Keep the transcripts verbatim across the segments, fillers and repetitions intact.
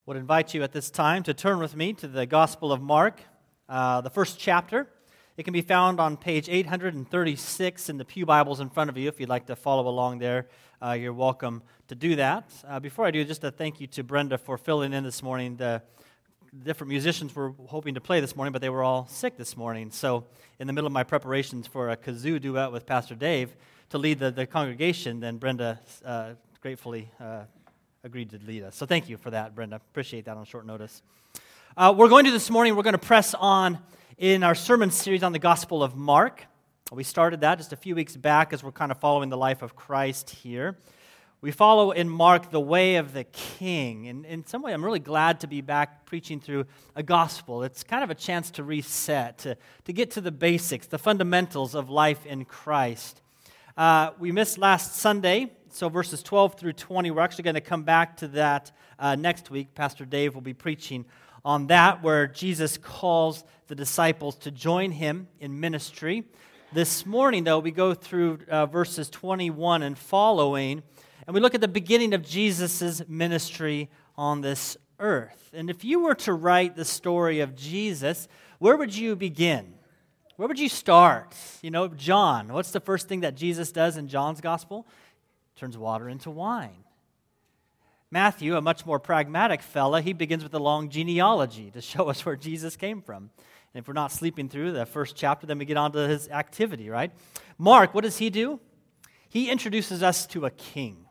Would invite you at this time to turn with me to the Gospel of Mark, uh, the first chapter. It can be found on page eight hundred thirty-six in the pew Bibles in front of you. If you'd like to follow along there, uh, you're welcome to do that. Uh, before I do, just a thank you to Brenda for filling in this morning. The different musicians were hoping to play this morning, but they were all sick this morning. So in the middle of my preparations for a kazoo duet with Pastor Dave to lead the, the congregation, then Brenda uh, gratefully uh, agreed to lead us. So thank you for that, Brenda. Appreciate that on short notice. Uh, we're going to this morning, we're going to press on in our sermon series on the Gospel of Mark. We started that just a few weeks back as we're kind of following the life of Christ here. We follow in Mark the way of the King. And in some way, I'm really glad to be back preaching through a gospel. It's kind of a chance to reset, to, to get to the basics, the fundamentals of life in Christ. Uh, we missed last Sunday, so verses twelve through twenty. We're actually going to come back to that uh, next week. Pastor Dave will be preaching on that, where Jesus calls the disciples to join him in ministry. This morning, though, we go through uh, verses twenty-one and following, and we look at the beginning of Jesus' ministry on this earth. And if you were to write the story of Jesus, where would you begin? Where would you start? You know, John, what's the first thing that Jesus does in John's gospel? Turns water into wine. Matthew, a much more pragmatic fella, he begins with a long genealogy to show us where Jesus came from. And if we're not sleeping through the first chapter, then we get on to his activity, right? Mark, what does he do? He introduces us to a king.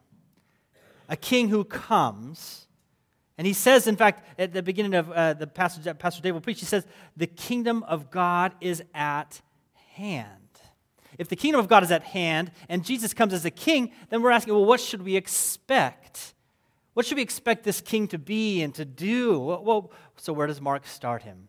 A king who comes, and he says, in fact, at the beginning of uh, the passage that Pastor Dave will preach, he says, the kingdom of God is at hand. If the kingdom of God is at hand and Jesus comes as a king, then we're asking, well, what should we expect? What should we expect this king to be and to do? Well, so where does Mark start him?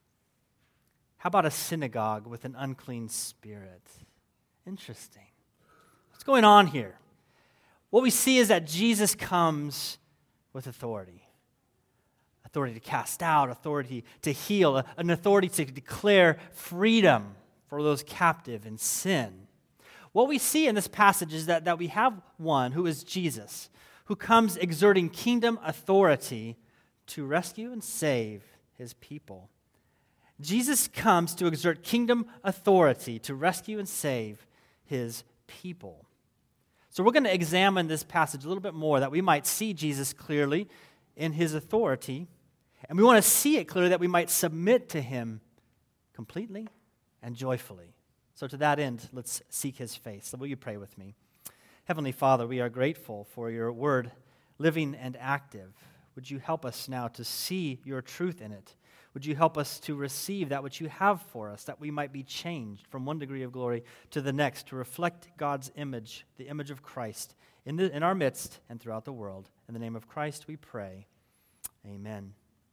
How about a synagogue with an unclean spirit? Interesting. What's going on here? What we see is that Jesus comes with authority. Authority to cast out, authority to heal, an authority to declare freedom for those captive in sin. What we see in this passage is that, that we have one who is Jesus, who comes exerting kingdom authority to rescue and save his people. Jesus comes to exert kingdom authority to rescue and save his people. So we're going to examine this passage a little bit more, that we might see Jesus clearly in his authority, and we want to see it clearly that we might submit to him completely and joyfully. So to that end, let's seek his face. So will you pray with me? Heavenly Father, we are grateful for your word, living and active. Would you help us now to see your truth in it? Would you help us to receive that which you have for us, that we might be changed from one degree of glory to the next, to reflect God's image, the image of Christ, in, the, in our midst and throughout the world. In the name of Christ we pray. Amen.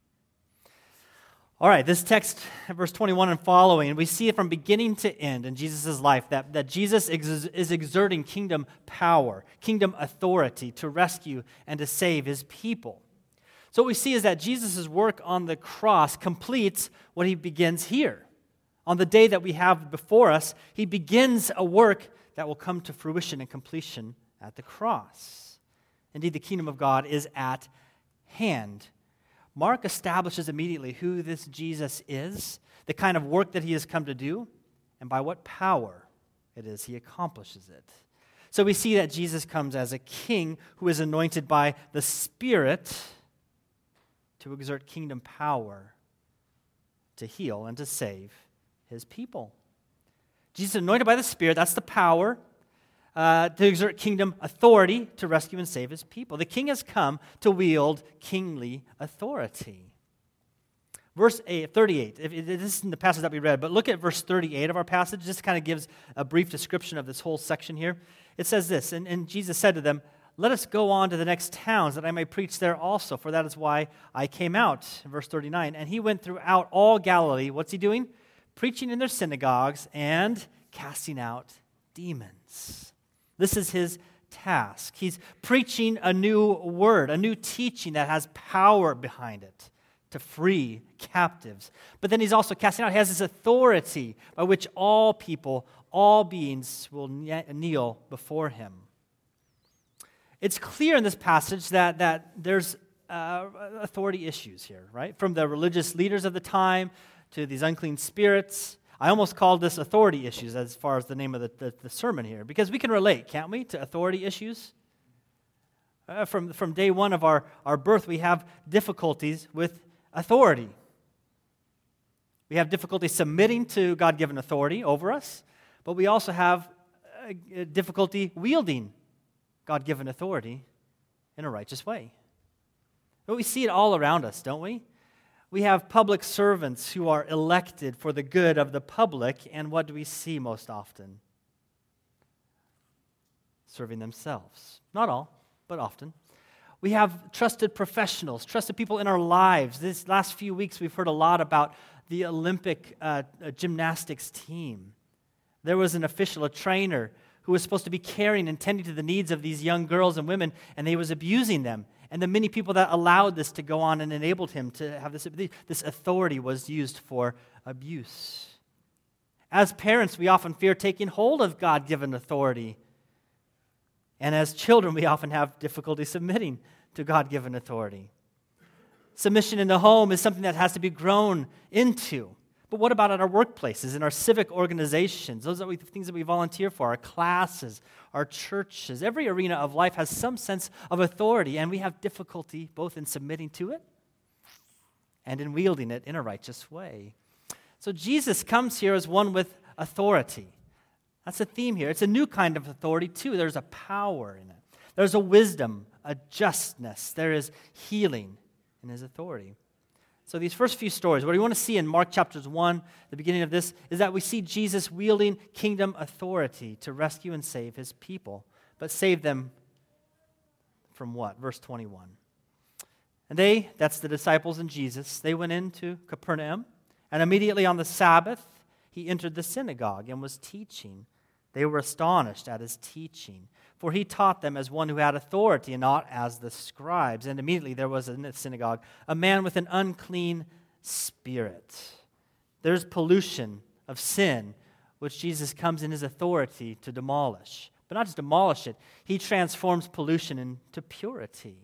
All right, this text, verse twenty-one and following, we see it from beginning to end in Jesus' life, that, that Jesus ex- is exerting kingdom power, kingdom authority to rescue and to save his people. So what we see is that Jesus' work on the cross completes what he begins here. On the day that we have before us, he begins a work that will come to fruition and completion at the cross. Indeed, the kingdom of God is at hand. Mark establishes immediately who this Jesus is, the kind of work that he has come to do, and by what power it is he accomplishes it. So we see that Jesus comes as a king who is anointed by the Spirit to exert kingdom power to heal and to save his people. Jesus is anointed by the Spirit, that's the power, Uh, to exert kingdom authority to rescue and save his people. The king has come to wield kingly authority. Verse eight, thirty-eight, if, if, this is in the passage that we read, but look at verse thirty-eight of our passage. This kind of gives a brief description of this whole section here. It says this, and, and Jesus said to them, "Let us go on to the next towns, that I may preach there also, for that is why I came out." In verse thirty-nine, and he went throughout all Galilee. What's he doing? Preaching in their synagogues and casting out demons. This is his task. He's preaching a new word, a new teaching that has power behind it to free captives. But then he's also casting out, he has this authority by which all people, all beings will kneel before him. It's clear in this passage that, that there's uh, authority issues here, right? From the religious leaders of the time to these unclean spirits. I almost called this authority issues as far as the name of the, the, the sermon here, because we can relate, can't we, to authority issues? Uh, from, from day one of our, our birth, we have difficulties with authority. We have difficulty submitting to God-given authority over us, but we also have uh, difficulty wielding God-given authority in a righteous way. But we see it all around us, don't we? We have public servants who are elected for the good of the public, and what do we see most often? Serving themselves. Not all, but often. We have trusted professionals, trusted people in our lives. These last few weeks, we've heard a lot about the Olympic uh, gymnastics team. There was an official, a trainer, who was supposed to be caring and tending to the needs of these young girls and women, and he was abusing them. And the many people that allowed this to go on and enabled him to have this, this authority was used for abuse. As parents, we often fear taking hold of God-given authority. And as children, we often have difficulty submitting to God-given authority. Submission in the home is something that has to be grown into. But what about at our workplaces, in our civic organizations? Those are the things that we volunteer for, our classes, our churches. Every arena of life has some sense of authority, and we have difficulty both in submitting to it and in wielding it in a righteous way. So Jesus comes here as one with authority. That's a theme here. It's a new kind of authority, too. There's a power in it. There's a wisdom, a justness. There is healing in his authority. So these first few stories, what we want to see in Mark chapters one, the beginning of this, is that we see Jesus wielding kingdom authority to rescue and save his people. But save them from what? Verse twenty-one. And they, that's the disciples and Jesus, they went into Capernaum, and immediately on the Sabbath, he entered the synagogue and was teaching. They were astonished at his teaching, for he taught them as one who had authority and not as the scribes. And immediately there was in the synagogue a man with an unclean spirit. There's pollution of sin, which Jesus comes in his authority to demolish. But not just demolish it, he transforms pollution into purity.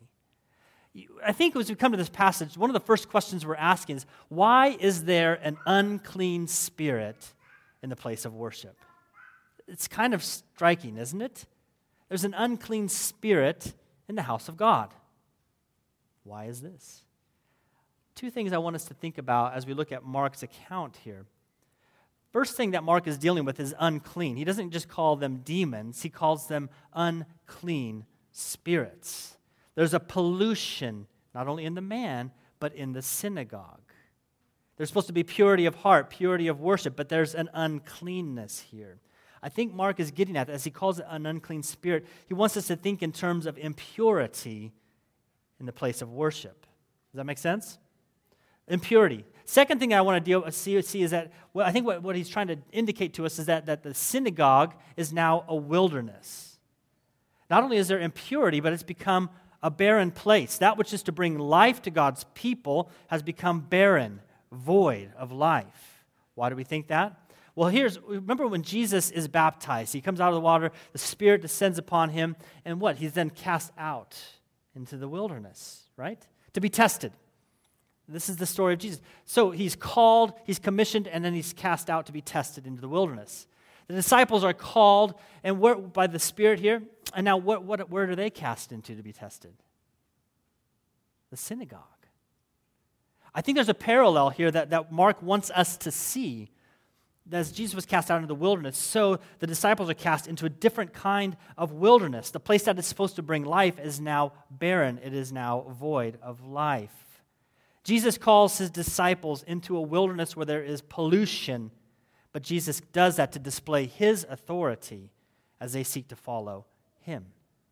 I think as we come to this passage, one of the first questions we're asking is, why is there an unclean spirit in the place of worship? It's kind of striking, isn't it? There's an unclean spirit in the house of God. Why is this? Two things I want us to think about as we look at Mark's account here. First thing that Mark is dealing with is unclean. He doesn't just call them demons, he calls them unclean spirits. There's a pollution, not only in the man, but in the synagogue. There's supposed to be purity of heart, purity of worship, but there's an uncleanness here. I think Mark is getting at that. As he calls it an unclean spirit, he wants us to think in terms of impurity in the place of worship. Does that make sense? Impurity. Second thing I want to deal see, see is that, well, I think what, what he's trying to indicate to us is that, that the synagogue is now a wilderness. Not only is there impurity, but it's become a barren place. That which is to bring life to God's people has become barren, void of life. Why do we think that? Well, here's, remember when Jesus is baptized, he comes out of the water, the Spirit descends upon him, and what? He's then cast out into the wilderness, right? To be tested. This is the story of Jesus. So he's called, he's commissioned, and then he's cast out to be tested into the wilderness. The disciples are called and where, by the Spirit here, and now what, what, where are they cast into to be tested? The synagogue. I think there's a parallel here that, that Mark wants us to see. As Jesus was cast out into the wilderness, so the disciples are cast into a different kind of wilderness. The place that is supposed to bring life is now barren. It is now void of life. Jesus calls his disciples into a wilderness where there is pollution, but Jesus does that to display his authority as they seek to follow him.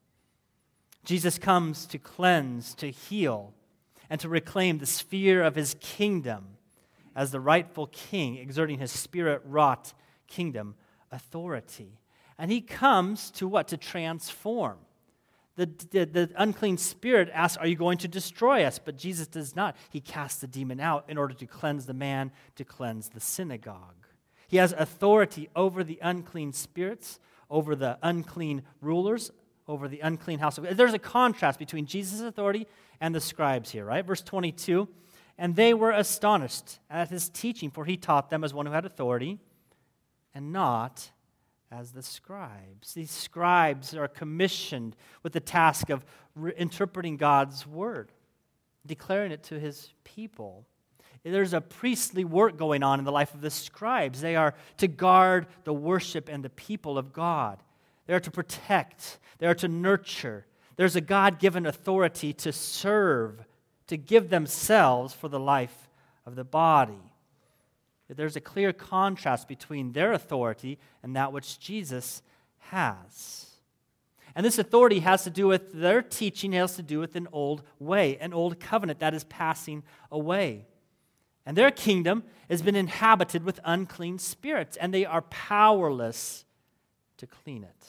Jesus comes to cleanse, to heal, and to reclaim the sphere of his kingdom as the rightful king, exerting his spirit-wrought kingdom authority. And he comes to what? To transform. The, the, the unclean spirit asks, are you going to destroy us? But Jesus does not. He casts the demon out in order to cleanse the man, to cleanse the synagogue. He has authority over the unclean spirits, over the unclean rulers, over the unclean house. There's a contrast between Jesus' authority and the scribes here, right? Verse twenty-two, and they were astonished at his teaching, for he taught them as one who had authority, and not as the scribes. These scribes are commissioned with the task of re- interpreting God's word, declaring it to his people. There's a priestly work going on in the life of the scribes. They are to guard the worship and the people of God. They are to protect. They are to nurture. There's a God-given authority to serve, to give themselves for the life of the body. There's a clear contrast between their authority and that which Jesus has. And this authority has to do with their teaching, has to do with an old way, an old covenant that is passing away. And their kingdom has been inhabited with unclean spirits, and they are powerless to clean it.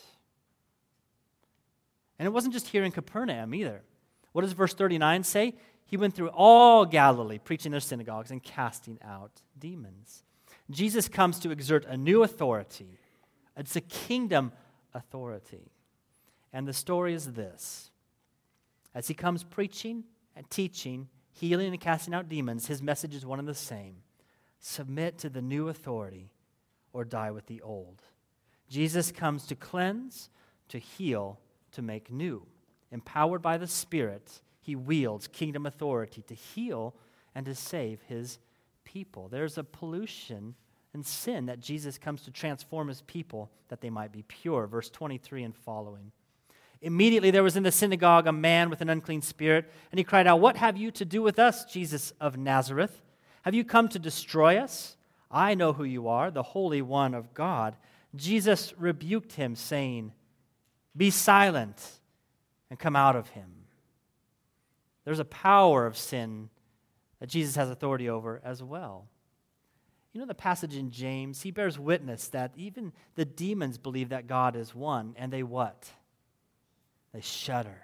And it wasn't just here in Capernaum either. What does verse thirty-nine say? He went through all Galilee, preaching their synagogues and casting out demons. Jesus comes to exert a new authority. It's a kingdom authority. And the story is this. As he comes preaching and teaching, healing and casting out demons, his message is one and the same. Submit to the new authority or die with the old. Jesus comes to cleanse, to heal, to make new. Empowered by the Spirit, he wields kingdom authority to heal and to save his people. There's a pollution and sin that Jesus comes to transform his people that they might be pure. Verse twenty-three and following. Immediately there was in the synagogue a man with an unclean spirit, and he cried out, "What have you to do with us, Jesus of Nazareth? Have you come to destroy us? I know who you are, the Holy One of God." Jesus rebuked him, saying, "Be silent and come out of him." There's a power of sin that Jesus has authority over as well. You know the passage in James, he bears witness that even the demons believe that God is one, and they what? They shudder.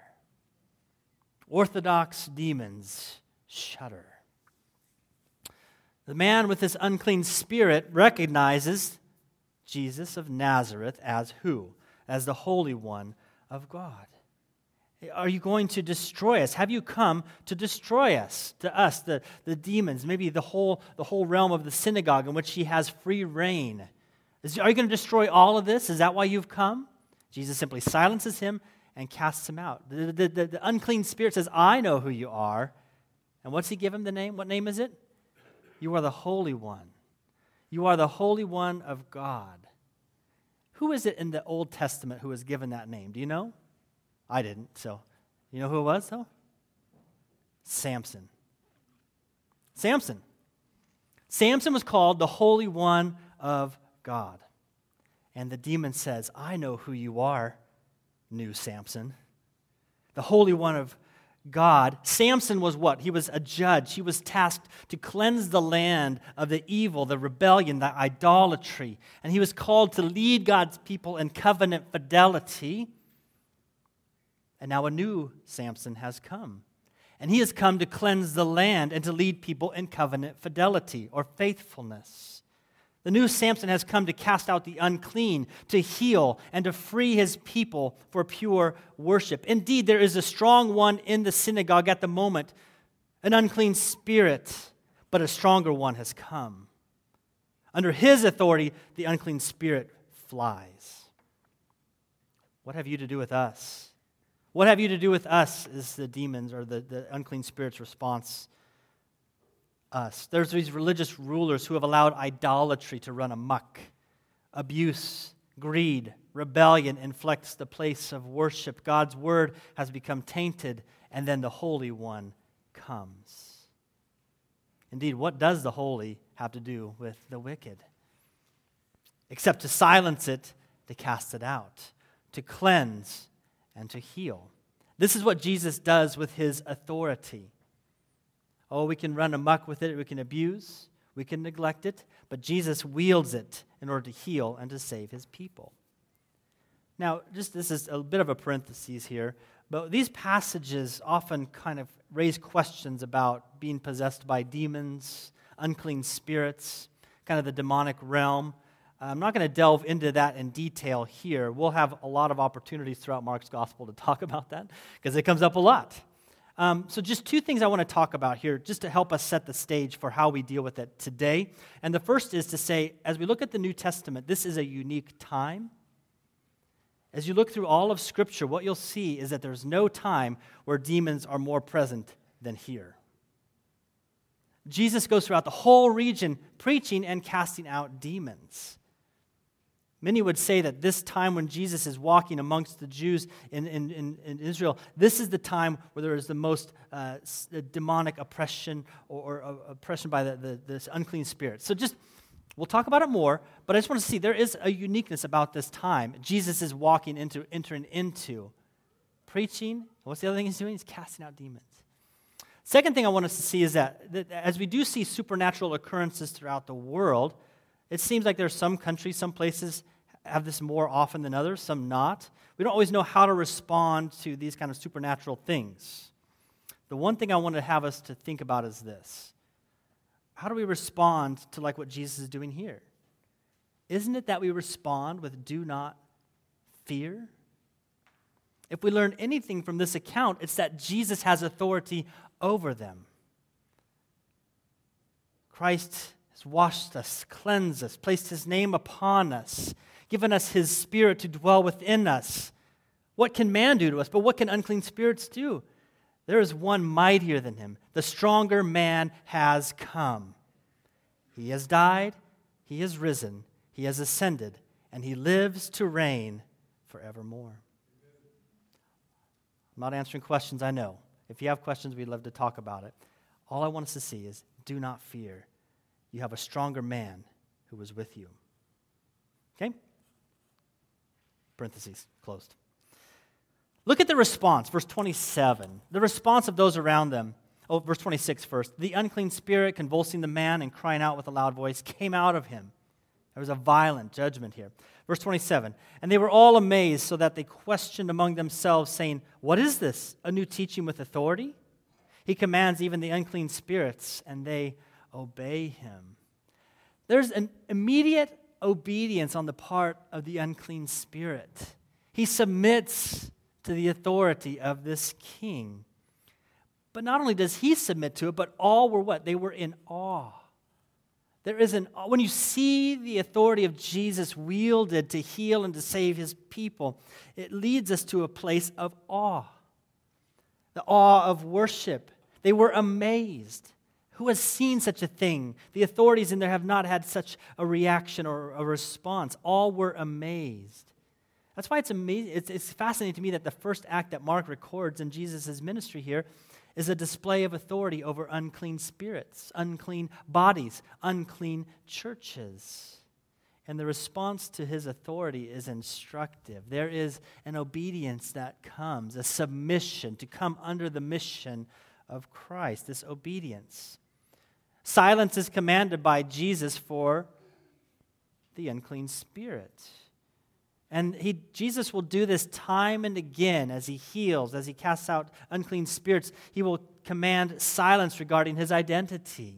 Orthodox demons shudder. The man with this unclean spirit recognizes Jesus of Nazareth as who? As the Holy One of God. Are you going to destroy us? Have you come to destroy us, to us, the, the demons, maybe the whole, the whole realm of the synagogue in which he has free reign? Is, are you going to destroy all of this? Is that why you've come? Jesus simply silences him and casts him out. The, the, the, the unclean spirit says, "I know who you are." And what's he give him the name? What name is it? You are the Holy One. You are the Holy One of God. Who is it in the Old Testament who was given that name? Do you know? I didn't, so you know who it was, though? Samson. Samson. Samson was called the Holy One of God. And the demon says, "I know who you are, new Samson." The Holy One of God. Samson was what? He was a judge. He was tasked to cleanse the land of the evil, the rebellion, the idolatry. And he was called to lead God's people in covenant fidelity. And now a new Samson has come. And he has come to cleanse the land and to lead people in covenant fidelity or faithfulness. The new Samson has come to cast out the unclean, to heal, and to free his people for pure worship. Indeed, there is a strong one in the synagogue at the moment, an unclean spirit, but a stronger one has come. Under his authority, the unclean spirit flies. What have you to do with us? What have you to do with us is the demons or the, the unclean spirit's response. Us. There's these religious rulers who have allowed idolatry to run amok. Abuse, greed, rebellion inflects the place of worship. God's word has become tainted, and then the Holy One comes. Indeed, what does the holy have to do with the wicked? Except to silence it, to cast it out, to cleanse, and to heal. This is what Jesus does with his authority. Oh, we can run amok with it, we can abuse, we can neglect it, but Jesus wields it in order to heal and to save his people. Now, just this is a bit of a parenthesis here, but these passages often kind of raise questions about being possessed by demons, unclean spirits, kind of the demonic realm. I'm not going to delve into that in detail here. We'll have a lot of opportunities throughout Mark's gospel to talk about that because it comes up a lot. Um, so just two things I want to talk about here, just to help us set the stage for how we deal with it today. And the first is to say, as we look at the New Testament, this is a unique time. As you look through all of Scripture, what you'll see is that there's no time where demons are more present than here. Jesus goes throughout the whole region preaching and casting out demons. Many would say that this time when Jesus is walking amongst the Jews in, in, in, in Israel, this is the time where there is the most uh, demonic oppression or, or uh, oppression by the, the, this unclean spirit. So just, we'll talk about it more, but I just want to see there is a uniqueness about this time. Jesus is walking into, entering into preaching. What's the other thing he's doing? He's casting out demons. Second thing I want us to see is that, that as we do see supernatural occurrences throughout the world, it seems like there's some countries, some places have this more often than others, some not. We don't always know how to respond to these kind of supernatural things. The one thing I want to have us to think about is this. How do we respond to like what Jesus is doing here? Isn't it that we respond with do not fear? If we learn anything from this account, it's that Jesus has authority over them. Christ has washed us, cleansed us, placed His name upon us, given us His Spirit to dwell within us. What can man do to us? But what can unclean spirits do? There is one mightier than him. The stronger man has come. He has died, He has risen, He has ascended, and He lives to reign forevermore. I'm not answering questions, I know. If you have questions, we'd love to talk about it. All I want us to see is do not fear. You have a stronger man who is with you. Okay? Parentheses closed. Look at the response, verse twenty-seven. The response of those around them. Oh, verse twenty-six first. The unclean spirit, convulsing the man and crying out with a loud voice, came out of him. There was a violent judgment here. Verse twenty-seven. And they were all amazed, so that they questioned among themselves, saying, "What is this? A new teaching with authority? He commands even the unclean spirits, and they obey Him." There's an immediate obedience on the part of the unclean spirit. He submits to the authority of this king. But not only does he submit to it, but all were what? They were in awe. There is an, when you see the authority of Jesus wielded to heal and to save His people, it leads us to a place of awe. The awe of worship. They were amazed. Who has seen such a thing? The authorities in there have not had such a reaction or a response. All were amazed. That's why it's amazing. It's, it's fascinating to me that the first act that Mark records in Jesus' ministry here is a display of authority over unclean spirits, unclean bodies, unclean churches. And the response to His authority is instructive. There is an obedience that comes, a submission to come under the mission of Christ, this obedience. Silence is commanded by Jesus for the unclean spirit. And he, Jesus will do this time and again as He heals, as He casts out unclean spirits. He will command silence regarding His identity.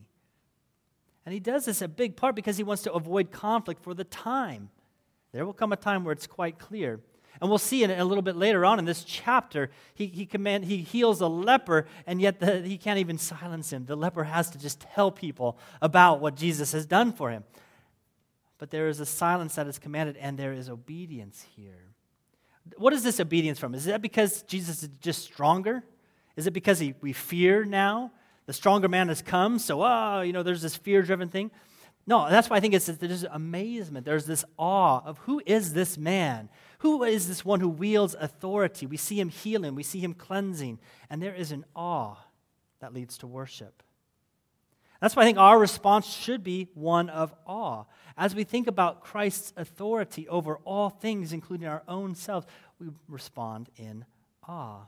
And He does this a big part because He wants to avoid conflict for the time. There will come a time where it's quite clear. And we'll see in a little bit later on in this chapter, he he command he heals a leper, and yet the, he can't even silence him. The leper has to just tell people about what Jesus has done for him. But there is a silence that is commanded, and there is obedience here. What is this obedience from? Is that because Jesus is just stronger? Is it because he, we fear now? The stronger man has come, so, oh, you know, there's this fear-driven thing. No, that's why I think it's there's amazement. There's this awe of who is this man? Who is this one who wields authority? We see him healing. We see him cleansing. And there is an awe that leads to worship. That's why I think our response should be one of awe. As we think about Christ's authority over all things, including our own selves, we respond in awe.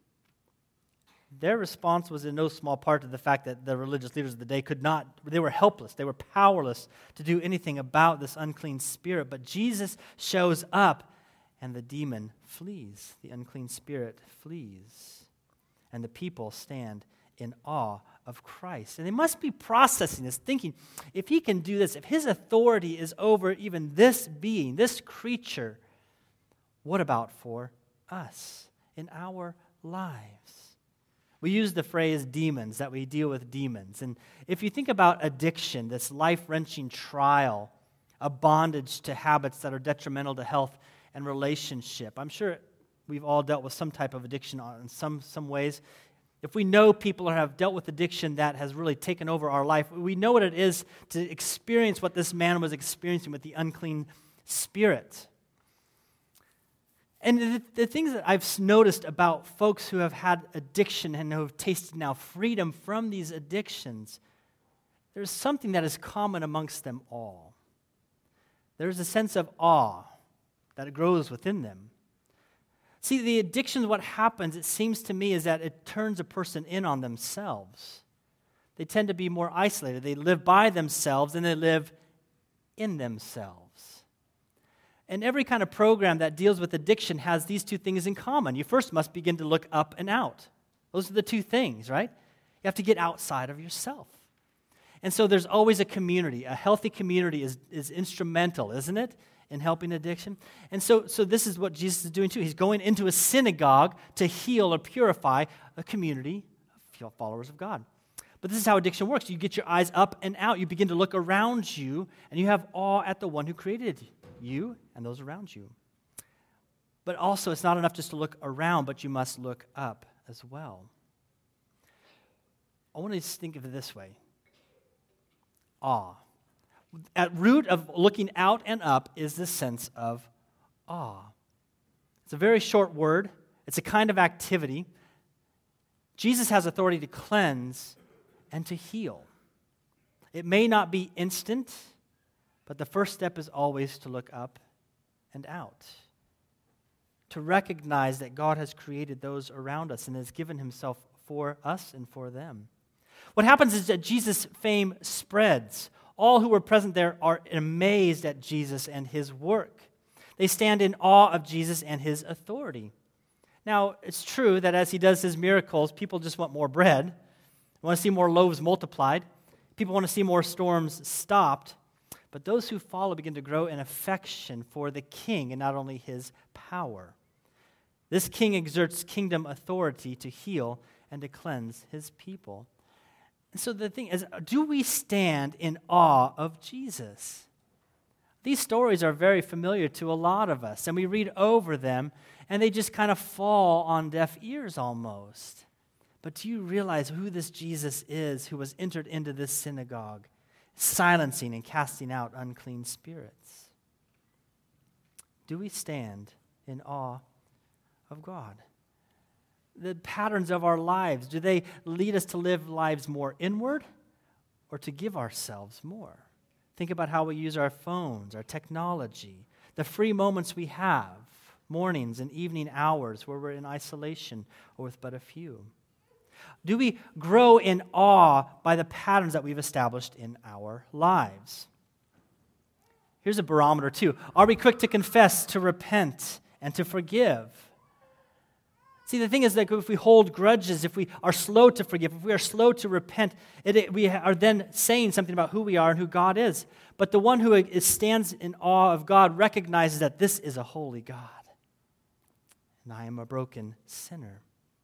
Their response was in no small part to the fact that the religious leaders of the day could not, they were helpless, they were powerless to do anything about this unclean spirit. But Jesus shows up and the demon flees, the unclean spirit flees. And the people stand in awe of Christ. And they must be processing this, thinking, if He can do this, if His authority is over even this being, this creature, what about for us in our lives? We use the phrase demons, that we deal with demons. And if you think about addiction, this life-wrenching trial, a bondage to habits that are detrimental to health and relationship, I'm sure we've all dealt with some type of addiction in some, some ways. If we know people or have dealt with addiction that has really taken over our life, we know what it is to experience what this man was experiencing with the unclean spirit. And the, the things that I've noticed about folks who have had addiction and who have tasted now freedom from these addictions, there's something that is common amongst them all. There's a sense of awe that grows within them. See, the addiction, what happens, it seems to me, is that it turns a person in on themselves. They tend to be more isolated. They live by themselves and they live in themselves. And every kind of program that deals with addiction has these two things in common. You first must begin to look up and out. Those are the two things, right? You have to get outside of yourself. And so there's always a community. A healthy community is, is instrumental, isn't it, in helping addiction? And so, so this is what Jesus is doing too. He's going into a synagogue to heal or purify a community of followers of God. But this is how addiction works. You get your eyes up and out. You begin to look around you, and you have awe at the one who created you and those around you. But also, it's not enough just to look around, but you must look up as well. I want to just think of it this way. Awe. At root of looking out and up is this sense of awe. It's a very short word. It's a kind of activity. Jesus has authority to cleanse and to heal. It may not be instant, but the first step is always to look up and out, to recognize that God has created those around us and has given himself for us and for them. What happens is that Jesus' fame spreads. All who were present there are amazed at Jesus and his work. They stand in awe of Jesus and his authority. Now, it's true that as he does his miracles, people just want more bread. They want to see more loaves multiplied. People want to see more storms stopped. But those who follow begin to grow in affection for the king and not only his power. This king exerts kingdom authority to heal and to cleanse his people. And so the thing is, do we stand in awe of Jesus? These stories are very familiar to a lot of us, and we read over them, and they just kind of fall on deaf ears almost. But do you realize who this Jesus is who was entered into this synagogue, silencing and casting out unclean spirits? Do we stand in awe of God? The patterns of our lives, do they lead us to live lives more inward or to give ourselves more? Think about how we use our phones, our technology, the free moments we have, mornings and evening hours where we're in isolation or with but a few. Do we grow in awe by the patterns that we've established in our lives? Here's a barometer too. Are we quick to confess, to repent, and to forgive? See, the thing is that if we hold grudges, if we are slow to forgive, if we are slow to repent, it, it, we are then saying something about who we are and who God is. But the one who is, stands in awe of God recognizes that this is a holy God, and I am a broken sinner.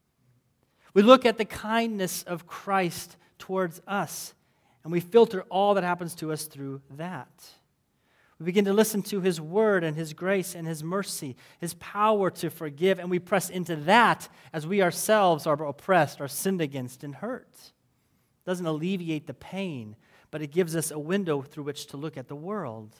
We look at the kindness of Christ towards us, and we filter all that happens to us through that. We begin to listen to his word and his grace and his mercy, his power to forgive, and we press into that as we ourselves are oppressed, are sinned against, and hurt. It doesn't alleviate the pain, but it gives us a window through which to look at the world.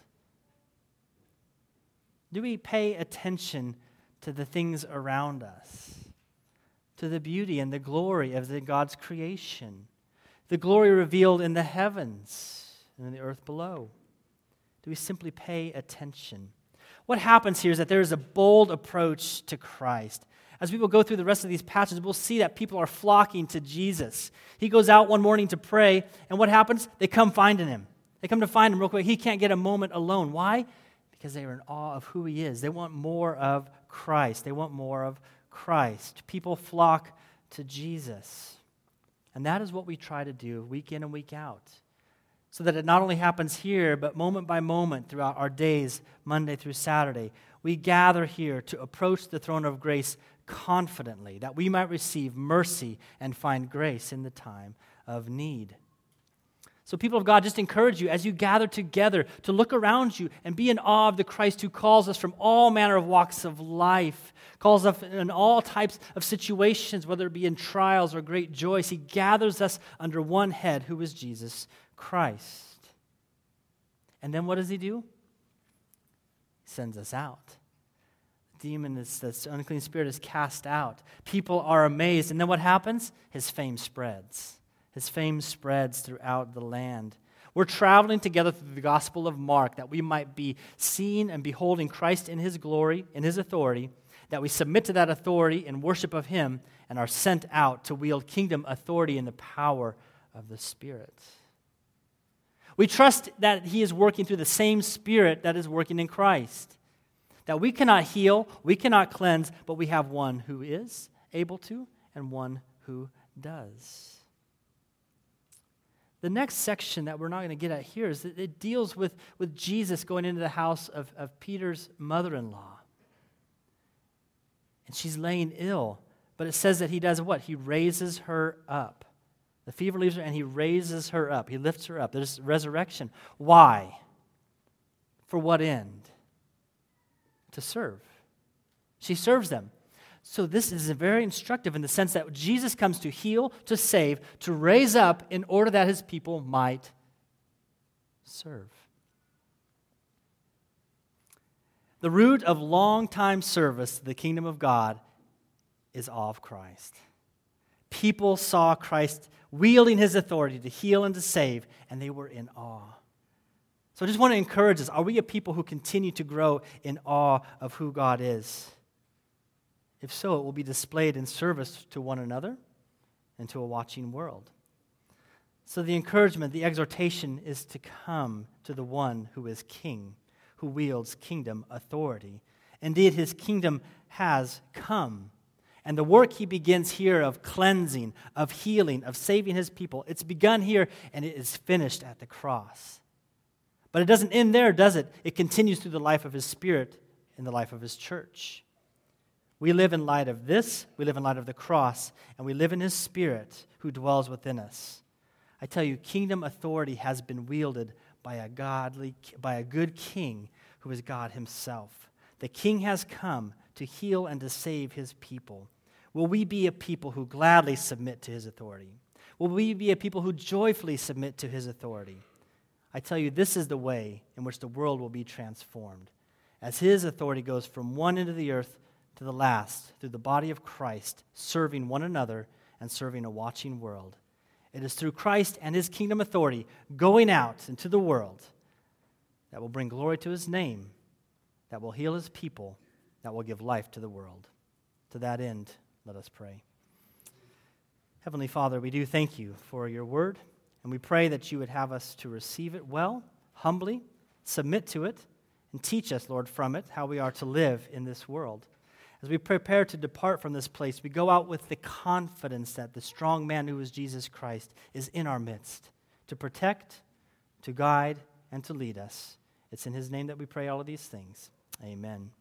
Do we pay attention to the things around us, to the beauty and the glory of the God's creation, the glory revealed in the heavens and in the earth below? Do we simply pay attention? What happens here is that there is a bold approach to Christ. As we will go through the rest of these passages, we'll see that people are flocking to Jesus. He goes out one morning to pray, and what happens? They come finding him. They come to find him real quick. He can't get a moment alone. Why? Because they are in awe of who he is. They want more of Christ. They want more of Christ. People flock to Jesus. And that is what we try to do week in and week out. so that it not only happens here, but moment by moment throughout our days, Monday through Saturday. We gather here to approach the throne of grace confidently, that we might receive mercy and find grace in the time of need. So people of God, just encourage you as you gather together to look around you and be in awe of the Christ who calls us from all manner of walks of life, calls us in all types of situations, whether it be in trials or great joys. He gathers us under one head, who is Jesus Christ. And then what does he do? He sends us out. The demon is, this unclean spirit is cast out. People are amazed. And then what happens? His fame spreads. His fame spreads throughout the land. We're traveling together through the Gospel of Mark that we might be seen and beholding Christ in his glory, in his authority, that we submit to that authority in worship of him and are sent out to wield kingdom authority in the power of the Spirit. We trust that he is working through the same Spirit that is working in Christ. That we cannot heal, we cannot cleanse, but we have one who is able to and one who does. The next section that we're not going to get at here is that it deals with, with Jesus going into the house of, of Peter's mother-in-law. And she's laying ill. But it says that he does what? He raises her up. The fever leaves her and he raises her up. He lifts her up. There's resurrection. Why? For what end? To serve. She serves them. So this is very instructive in the sense that Jesus comes to heal, to save, to raise up in order that his people might serve. The root of long-time service to the kingdom of God is awe of Christ. People saw Christ wielding his authority to heal and to save, and they were in awe. So I just want to encourage us, are we a people who continue to grow in awe of who God is? If so, it will be displayed in service to one another and to a watching world. So the encouragement, the exhortation is to come to the one who is king, who wields kingdom authority. Indeed, his kingdom has come. And the work he begins here of cleansing, of healing, of saving his people, it's begun here and it is finished at the cross. But it doesn't end there, does it? It continues through the life of his Spirit in the life of his church. We live in light of this, we live in light of the cross, and we live in his Spirit who dwells within us. I tell you, kingdom authority has been wielded by a godly, by a good king who is God himself. The king has come to heal and to save his people. Will we be a people who gladly submit to his authority? Will we be a people who joyfully submit to his authority? I tell you, this is the way in which the world will be transformed. As his authority goes from one end of the earth to the last, through the body of Christ, serving one another and serving a watching world. It is through Christ and his kingdom authority going out into the world that will bring glory to his name, that will heal his people, that will give life to the world. To that end, let us pray. Heavenly Father, we do thank you for your word, and we pray that you would have us to receive it well, humbly, submit to it, and teach us, Lord, from it how we are to live in this world. As we prepare to depart from this place, we go out with the confidence that the strong man who is Jesus Christ is in our midst to protect, to guide, and to lead us. It's in his name that we pray all of these things. Amen.